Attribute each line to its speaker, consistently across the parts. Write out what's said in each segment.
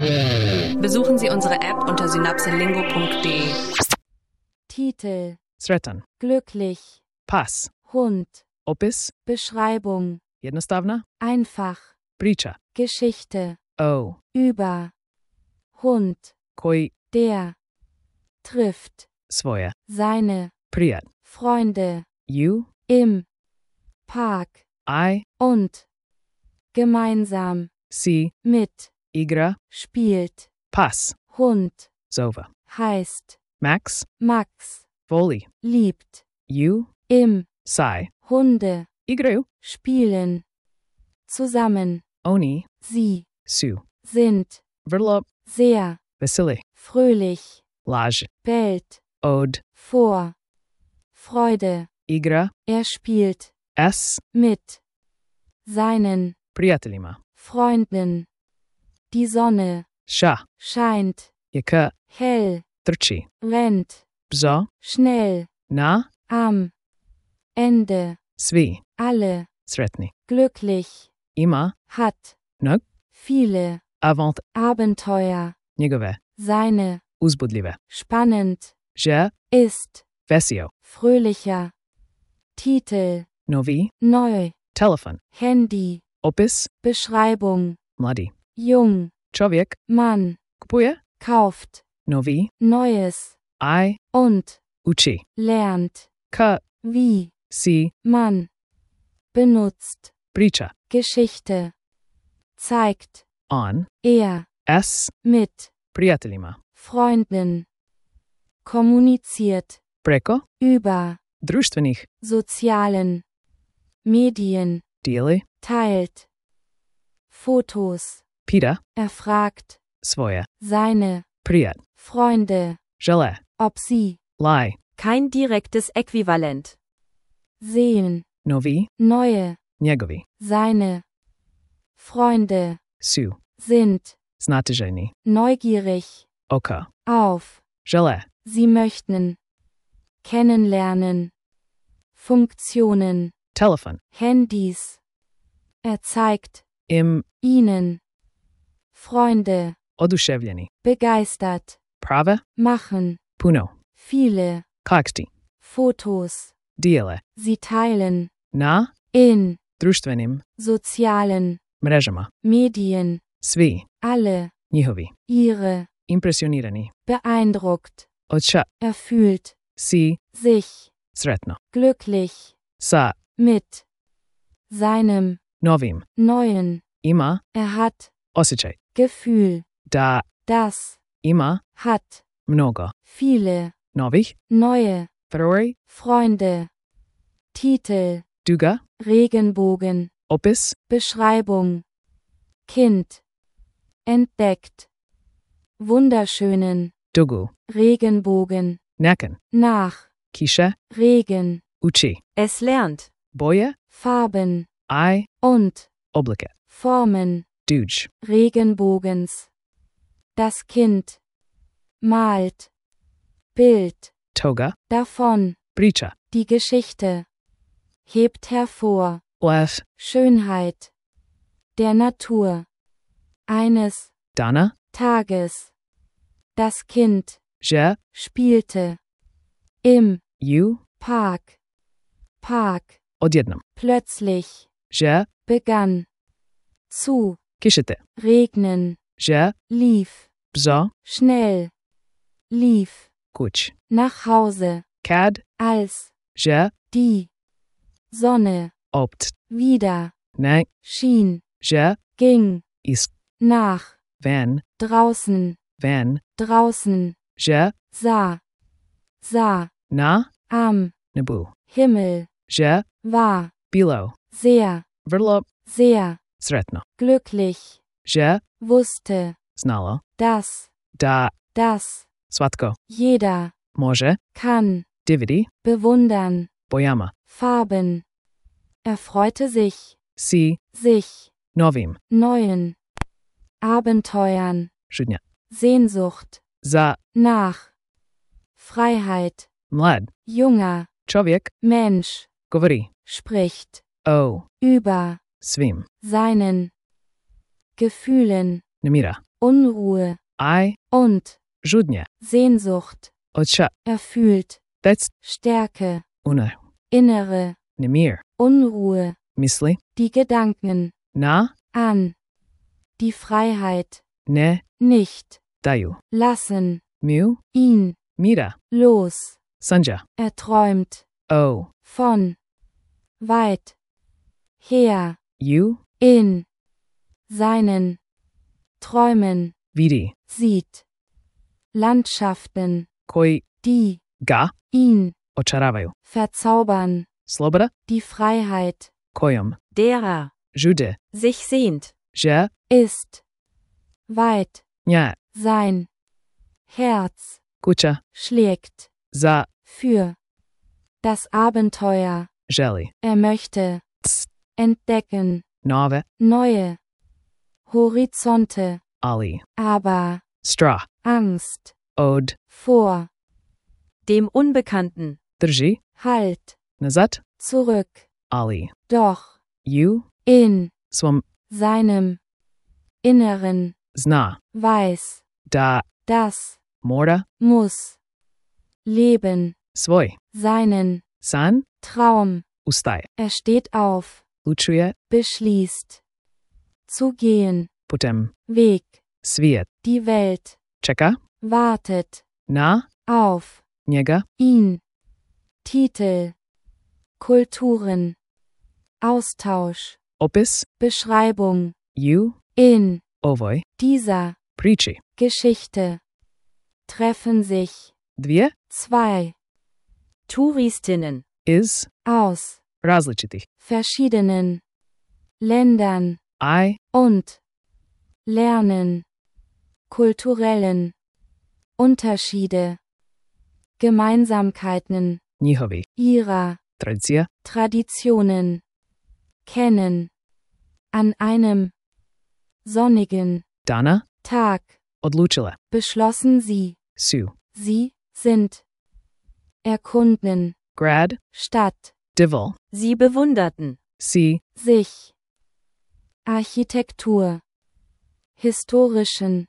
Speaker 1: Besuchen Sie unsere App unter synapselingo.de.
Speaker 2: Titel:
Speaker 3: Sretan.
Speaker 2: glücklich,
Speaker 3: Pas.
Speaker 2: Hund,
Speaker 3: Opis.
Speaker 2: Beschreibung,
Speaker 3: Jednostavna.
Speaker 2: einfach,
Speaker 3: Priča.
Speaker 2: Geschichte,
Speaker 3: O.
Speaker 2: über, Hund,
Speaker 3: Koji
Speaker 2: der, trifft,
Speaker 3: svoje
Speaker 2: seine,
Speaker 3: prijat.
Speaker 2: Freunde,
Speaker 3: You.
Speaker 2: im, Park,
Speaker 3: I.
Speaker 2: und, gemeinsam,
Speaker 3: Si.
Speaker 2: mit,
Speaker 3: Igra.
Speaker 2: spielt,
Speaker 3: Pas.
Speaker 2: Hund,
Speaker 3: Zova.
Speaker 2: heißt,
Speaker 3: Max.
Speaker 2: Max,
Speaker 3: Voli.
Speaker 2: liebt,
Speaker 3: You.
Speaker 2: im,
Speaker 3: Sai.
Speaker 2: Hunde,
Speaker 3: Igraju.
Speaker 2: spielen, zusammen,
Speaker 3: Oni.
Speaker 2: sie,
Speaker 3: Su.
Speaker 2: sind,
Speaker 3: Vrlo.
Speaker 2: sehr,
Speaker 3: Veseli.
Speaker 2: fröhlich,
Speaker 3: Laž.
Speaker 2: bellt,
Speaker 3: Od.
Speaker 2: vor, Freude,
Speaker 3: Igra.
Speaker 2: spielt,
Speaker 3: S.
Speaker 2: mit, seinen,
Speaker 3: Prijateljima.
Speaker 2: Freunden, die Sonne,
Speaker 3: Ša.
Speaker 2: scheint,
Speaker 3: Je k.
Speaker 2: hell,
Speaker 3: Trči.
Speaker 2: rennt,
Speaker 3: Bzo.
Speaker 2: schnell,
Speaker 3: Na.
Speaker 2: am, Ende,
Speaker 3: Svi.
Speaker 2: alle,
Speaker 3: Sretni.
Speaker 2: glücklich,
Speaker 3: Ima.
Speaker 2: hat,
Speaker 3: Nog.
Speaker 2: viele,
Speaker 3: Avant.
Speaker 2: Abenteuer,
Speaker 3: Njegove.
Speaker 2: seine,
Speaker 3: Uzbudljive.
Speaker 2: spannend,
Speaker 3: Že.
Speaker 2: ist,
Speaker 3: Vesio.
Speaker 2: fröhlicher, Titel,
Speaker 3: Novi.
Speaker 2: neu,
Speaker 3: Telefon.
Speaker 2: Handy,
Speaker 3: Opis.
Speaker 2: Beschreibung,
Speaker 3: Mladi.
Speaker 2: jung,
Speaker 3: Čovjek.
Speaker 2: Mann,
Speaker 3: Kupuje.
Speaker 2: kauft,
Speaker 3: Novi.
Speaker 2: Neues,
Speaker 3: I.
Speaker 2: und,
Speaker 3: Uči.
Speaker 2: lernt,
Speaker 3: K.
Speaker 2: wie,
Speaker 3: Si.
Speaker 2: man, benutzt,
Speaker 3: Priča.
Speaker 2: Geschichte, zeigt,
Speaker 3: On.
Speaker 2: er,
Speaker 3: S.
Speaker 2: mit,
Speaker 3: Prijateljima.
Speaker 2: Freunden, kommuniziert,
Speaker 3: Preko.
Speaker 2: über,
Speaker 3: Društvenih.
Speaker 2: sozialen, Medien,
Speaker 3: Dijeli.
Speaker 2: teilt, Fotos,
Speaker 3: Pita.
Speaker 2: erfragt,
Speaker 3: Svoje.
Speaker 2: seine,
Speaker 3: Prijat.
Speaker 2: Freunde,
Speaker 3: Žele.
Speaker 2: ob sie,
Speaker 3: Lai.
Speaker 4: Kein direktes Äquivalent.
Speaker 2: sehen,
Speaker 3: Novi.
Speaker 2: neue,
Speaker 3: Njegovi.
Speaker 2: seine, Freunde,
Speaker 3: Su.
Speaker 2: sind,
Speaker 3: Znatiženi.
Speaker 2: neugierig,
Speaker 3: Oka.
Speaker 2: auf,
Speaker 3: Žele.
Speaker 2: sie möchten, kennenlernen, Funktionen,
Speaker 3: Telefon.
Speaker 2: Handys, zeigt,
Speaker 3: Im.
Speaker 2: ihnen, Freunde,
Speaker 3: Oduševljeni.
Speaker 2: begeistert,
Speaker 3: Prave.
Speaker 2: machen,
Speaker 3: Puno.
Speaker 2: viele,
Speaker 3: Kakti.
Speaker 2: Fotos,
Speaker 3: Dijele.
Speaker 2: sie teilen,
Speaker 3: Na.
Speaker 2: in,
Speaker 3: Društvenim.
Speaker 2: sozialen,
Speaker 3: Mrežama.
Speaker 2: Medien,
Speaker 3: Svi.
Speaker 2: alle,
Speaker 3: Njihovi.
Speaker 2: ihre,
Speaker 3: Impresionirani.
Speaker 2: beeindruckt,
Speaker 3: Odša.
Speaker 2: erfüllt,
Speaker 3: Si.
Speaker 2: sich,
Speaker 3: Sretno.
Speaker 2: glücklich,
Speaker 3: Sa.
Speaker 2: mit, seinem,
Speaker 3: Novim.
Speaker 2: neuen,
Speaker 3: Ima.
Speaker 2: hat,
Speaker 3: Osjećaj.
Speaker 2: Gefühl,
Speaker 3: Da.
Speaker 2: das,
Speaker 3: Ima.
Speaker 2: hat,
Speaker 3: Mnogo.
Speaker 2: viele,
Speaker 3: Novih.
Speaker 2: neue,
Speaker 3: Prvi.
Speaker 2: Freunde, Titel,
Speaker 3: Duga.
Speaker 2: Regenbogen,
Speaker 3: Opis.
Speaker 2: Beschreibung, Kind, entdeckt, wunderschönen,
Speaker 3: Dugu.
Speaker 2: Regenbogen,
Speaker 3: Neken.
Speaker 2: nach,
Speaker 3: Kiše.
Speaker 2: Regen,
Speaker 3: Uči.
Speaker 4: Es lernt.
Speaker 3: Boje.
Speaker 2: Farben,
Speaker 3: I.
Speaker 2: und,
Speaker 3: Oblike.
Speaker 2: Formen,
Speaker 3: Duj.
Speaker 2: Regenbogens, das Kind, malt, Bild,
Speaker 3: Toga.
Speaker 2: davon,
Speaker 3: Priča.
Speaker 2: die Geschichte, hebt hervor,
Speaker 3: Lef.
Speaker 2: Schönheit, der Natur, eines
Speaker 3: Dana.
Speaker 2: Tages, das Kind,
Speaker 3: Je.
Speaker 2: spielte, im
Speaker 3: Ju.
Speaker 2: Park,
Speaker 3: Odjednom.
Speaker 2: plötzlich,
Speaker 3: Je.
Speaker 2: begann, zu,
Speaker 3: Kišete.
Speaker 2: regnen,
Speaker 3: Je.
Speaker 2: lief,
Speaker 3: Bzo.
Speaker 2: schnell, lief,
Speaker 3: Kuć.
Speaker 2: nach Hause,
Speaker 3: Kad.
Speaker 2: als,
Speaker 3: Je.
Speaker 2: die, Sonne,
Speaker 3: Opt.
Speaker 2: wieder,
Speaker 3: Ne.
Speaker 2: schien,
Speaker 3: Je.
Speaker 2: ging,
Speaker 3: Ist.
Speaker 2: nach,
Speaker 3: Van.
Speaker 2: draußen, draußen,
Speaker 3: Je.
Speaker 2: sah,
Speaker 3: Na.
Speaker 2: am,
Speaker 3: Nebu.
Speaker 2: Himmel,
Speaker 3: Je.
Speaker 2: war,
Speaker 3: Bilo.
Speaker 2: sehr,
Speaker 3: Vrlo.
Speaker 2: sehr,
Speaker 3: Sretno.
Speaker 2: glücklich,
Speaker 3: Je.
Speaker 2: wusste,
Speaker 3: Znalo.
Speaker 2: dass,
Speaker 3: Da.
Speaker 2: das,
Speaker 3: Svatko.
Speaker 2: jeder,
Speaker 3: Može.
Speaker 2: kann,
Speaker 3: Dividi.
Speaker 2: bewundern,
Speaker 3: Bojama.
Speaker 2: Farben, erfreute sich,
Speaker 3: Si.
Speaker 2: sich,
Speaker 3: Novim.
Speaker 2: neuen, Abenteuern,
Speaker 3: Žudnja.
Speaker 2: Sehnsucht,
Speaker 3: Za.
Speaker 2: nach, Freiheit,
Speaker 3: Mlad.
Speaker 2: junger,
Speaker 3: Čovjek.
Speaker 2: Mensch,
Speaker 3: Govori.
Speaker 2: spricht,
Speaker 3: O.
Speaker 2: über,
Speaker 3: Svim.
Speaker 2: seinen, Gefühlen,
Speaker 3: Nemira.
Speaker 2: Unruhe
Speaker 3: I
Speaker 2: und
Speaker 3: жудня.
Speaker 2: Sehnsucht.
Speaker 3: Отча.
Speaker 2: Erfühlt.
Speaker 3: That's
Speaker 2: Stärke.
Speaker 3: una.
Speaker 2: Innere
Speaker 3: Немир.
Speaker 2: Unruhe.
Speaker 3: Мисли.
Speaker 2: Die Gedanken
Speaker 3: На.
Speaker 2: an die Freiheit
Speaker 3: Не.
Speaker 2: nicht
Speaker 3: Даю.
Speaker 2: lassen.
Speaker 3: Мю.
Speaker 2: Ihn
Speaker 3: Мира.
Speaker 2: los.
Speaker 3: Санджа.
Speaker 2: Er träumt
Speaker 3: O.
Speaker 2: von weit her
Speaker 3: You.
Speaker 2: in seinen Träumen
Speaker 3: Vidi.
Speaker 2: sieht Landschaften,
Speaker 3: Koi.
Speaker 2: die
Speaker 3: Ga.
Speaker 2: ihn
Speaker 3: Очараваю.
Speaker 2: verzaubern.
Speaker 3: Sloboda.
Speaker 2: Die Freiheit
Speaker 3: Koyom.
Speaker 4: derer
Speaker 3: Jude.
Speaker 4: sich sehnt.
Speaker 3: Je.
Speaker 2: ist weit.
Speaker 3: Ня.
Speaker 2: Sein Herz
Speaker 3: Куча.
Speaker 2: schlägt
Speaker 3: За.
Speaker 2: für das Abenteuer.
Speaker 3: Жели.
Speaker 2: Er möchte entdecken
Speaker 3: Nove.
Speaker 2: neue Horizonte,
Speaker 3: Ali.
Speaker 2: aber
Speaker 3: Stra.
Speaker 2: Angst
Speaker 3: Od.
Speaker 2: vor
Speaker 4: Dem Unbekannten.
Speaker 3: Drži.
Speaker 2: Halt
Speaker 3: Назад.
Speaker 2: zurück.
Speaker 3: Ali.
Speaker 2: Doch
Speaker 3: You.
Speaker 2: in
Speaker 3: Swam.
Speaker 2: seinem Inneren
Speaker 3: Zna.
Speaker 2: weiß,
Speaker 3: Da.
Speaker 2: das
Speaker 3: Mora.
Speaker 2: muss leben,
Speaker 3: Svoj.
Speaker 2: seinen
Speaker 3: San.
Speaker 2: Traum.
Speaker 3: Ustaj.
Speaker 2: Er steht auf,
Speaker 3: Lučuje.
Speaker 2: beschließt zu gehen,
Speaker 3: Putem.
Speaker 2: Weg,
Speaker 3: Svijet.
Speaker 2: die Welt
Speaker 3: Čeka.
Speaker 2: wartet
Speaker 3: Na.
Speaker 2: auf
Speaker 3: Njega.
Speaker 2: ihn. Titel Kulturen Austausch
Speaker 3: Opis.
Speaker 2: Beschreibung
Speaker 3: You.
Speaker 2: in
Speaker 3: Ovoj.
Speaker 2: dieser
Speaker 3: Priči.
Speaker 2: Geschichte treffen sich
Speaker 3: Dvije.
Speaker 2: zwei
Speaker 4: Touristinnen.
Speaker 3: Iz.
Speaker 2: aus
Speaker 3: Različitih.
Speaker 2: verschiedenen Ländern
Speaker 3: I.
Speaker 2: und lernen kulturellen Unterschiede, Gemeinsamkeiten
Speaker 3: Njihovi.
Speaker 2: ihrer
Speaker 3: Tradicija.
Speaker 2: Traditionen kennen. An einem sonnigen
Speaker 3: Dana.
Speaker 2: Tag
Speaker 3: Odlučile.
Speaker 2: beschlossen sie,
Speaker 3: Su.
Speaker 2: sie sind erkunden,
Speaker 3: Grad.
Speaker 2: Stadt,
Speaker 3: Divil.
Speaker 4: Sie bewunderten.
Speaker 3: Si.
Speaker 2: sich, Architektur, historischen,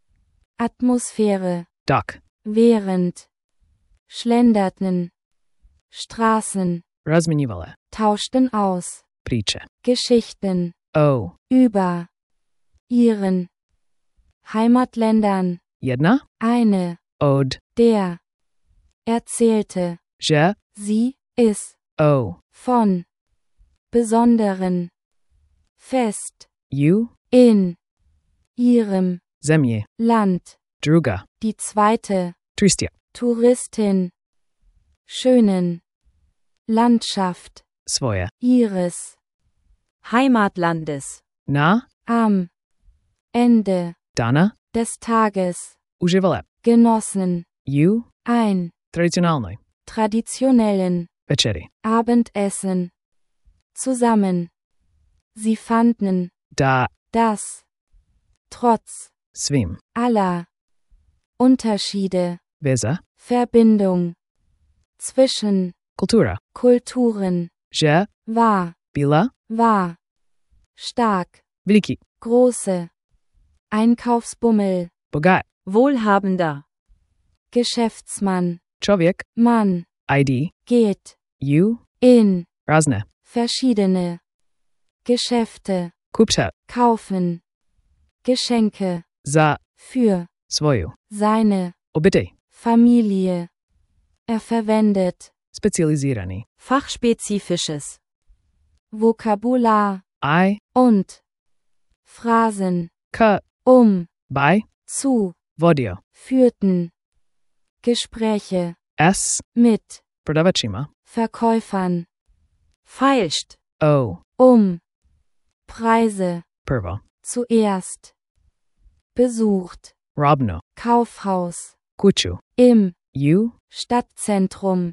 Speaker 2: Atmosphäre,
Speaker 3: Duck.
Speaker 2: während, schlenderten, Straßen,
Speaker 3: Razmenjivale.
Speaker 2: tauschten aus,
Speaker 3: Priče.
Speaker 2: Geschichten,
Speaker 3: O.
Speaker 2: über ihren Heimatländern,
Speaker 3: Jedna.
Speaker 2: eine,
Speaker 3: Od.
Speaker 2: der, erzählte,
Speaker 3: Je.
Speaker 2: sie ist
Speaker 3: O.
Speaker 2: von besonderen Fest
Speaker 3: You.
Speaker 2: in ihrem
Speaker 3: Zemlje.
Speaker 2: Land,
Speaker 3: Druga.
Speaker 2: die zweite
Speaker 3: Tristia.
Speaker 2: Touristin, schönen Landschaft
Speaker 3: Svoje.
Speaker 2: ihres
Speaker 4: Heimatlandes.
Speaker 3: Na.
Speaker 2: am Ende
Speaker 3: Dana.
Speaker 2: des Tages
Speaker 3: Uživale.
Speaker 2: genossen
Speaker 3: You.
Speaker 2: ein
Speaker 3: Tradicionalnoj.
Speaker 2: traditionellen
Speaker 3: Večeri.
Speaker 2: Abendessen zusammen. Sie fanden,
Speaker 3: Da.
Speaker 2: dass trotz
Speaker 3: Svim.
Speaker 2: aller Unterschiede
Speaker 3: Veza.
Speaker 2: Verbindung zwischen
Speaker 3: Kultura.
Speaker 2: Kulturen
Speaker 3: Je.
Speaker 2: war
Speaker 3: Bila.
Speaker 2: stark,
Speaker 3: Veliki.
Speaker 2: große Einkaufsbummel,
Speaker 3: Bogat.
Speaker 4: Wohlhabender.
Speaker 2: Geschäftsmann,
Speaker 3: Čovjek.
Speaker 2: Mann,
Speaker 3: ID.
Speaker 2: geht
Speaker 3: You.
Speaker 2: in
Speaker 3: Razne.
Speaker 2: verschiedene Geschäfte,
Speaker 3: Kupča.
Speaker 2: kaufen Geschenke
Speaker 3: Za.
Speaker 2: für
Speaker 3: Svoju.
Speaker 2: seine
Speaker 3: Obitej.
Speaker 2: Familie. Er verwendet
Speaker 3: Spezializirani.
Speaker 4: Fachspezifisches.
Speaker 2: Vokabular
Speaker 3: I.
Speaker 2: und Phrasen,
Speaker 3: K.
Speaker 2: bei
Speaker 3: Zu.
Speaker 2: zu
Speaker 3: Vodio.
Speaker 2: führten Gespräche
Speaker 3: S.
Speaker 2: mit
Speaker 3: Prodavačima.
Speaker 2: Verkäufern
Speaker 4: Feilscht.
Speaker 3: O.
Speaker 2: Preise
Speaker 3: Prvo.
Speaker 2: zuerst besucht,
Speaker 3: Robno.
Speaker 2: Kaufhaus
Speaker 3: Kuču.
Speaker 2: im
Speaker 3: U.
Speaker 2: Stadtzentrum,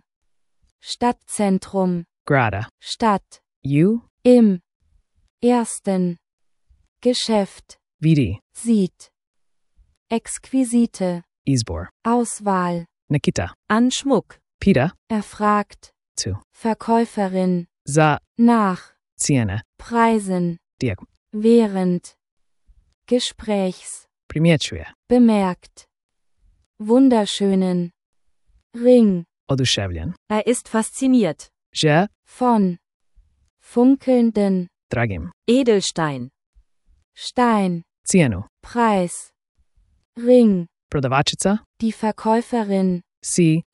Speaker 3: Grada.
Speaker 2: Stadt,
Speaker 3: U.
Speaker 2: im ersten Geschäft,
Speaker 3: Vidi.
Speaker 2: sieht, exquisite
Speaker 3: Izbor.
Speaker 2: Auswahl,
Speaker 3: Nikita.
Speaker 4: An Schmuck.
Speaker 3: Pita.
Speaker 2: er fragt
Speaker 3: Zu.
Speaker 2: Verkäuferin
Speaker 3: Za.
Speaker 2: nach
Speaker 3: Ciene.
Speaker 2: Preisen
Speaker 3: Diak.
Speaker 2: während Gesprächs,
Speaker 3: Primjećuje.
Speaker 2: bemerkt. Wunderschönen Ring
Speaker 3: Oduševljen.
Speaker 4: Ist fasziniert.
Speaker 3: Že
Speaker 2: von funkelnden
Speaker 3: dragim.
Speaker 4: Edelstein.
Speaker 2: Stein,
Speaker 3: Cijenu.
Speaker 2: Preis, Ring.
Speaker 3: Prodavačica.
Speaker 2: Die Verkäuferin
Speaker 3: Si.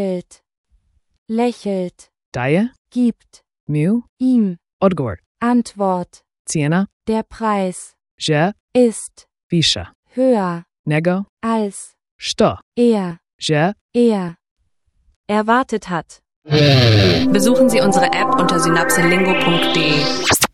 Speaker 2: lächelt,
Speaker 3: Daje.
Speaker 2: gibt
Speaker 3: Mu.
Speaker 2: ihm
Speaker 3: Odgovor.
Speaker 2: Antwort.
Speaker 3: Cijena.
Speaker 2: Der Preis
Speaker 3: Že
Speaker 2: ist
Speaker 3: viša.
Speaker 2: höher
Speaker 3: Nego.
Speaker 2: als
Speaker 3: Što. Že
Speaker 2: er
Speaker 4: Erwartet hat.
Speaker 1: Besuchen Sie unsere App unter synapselingo.de.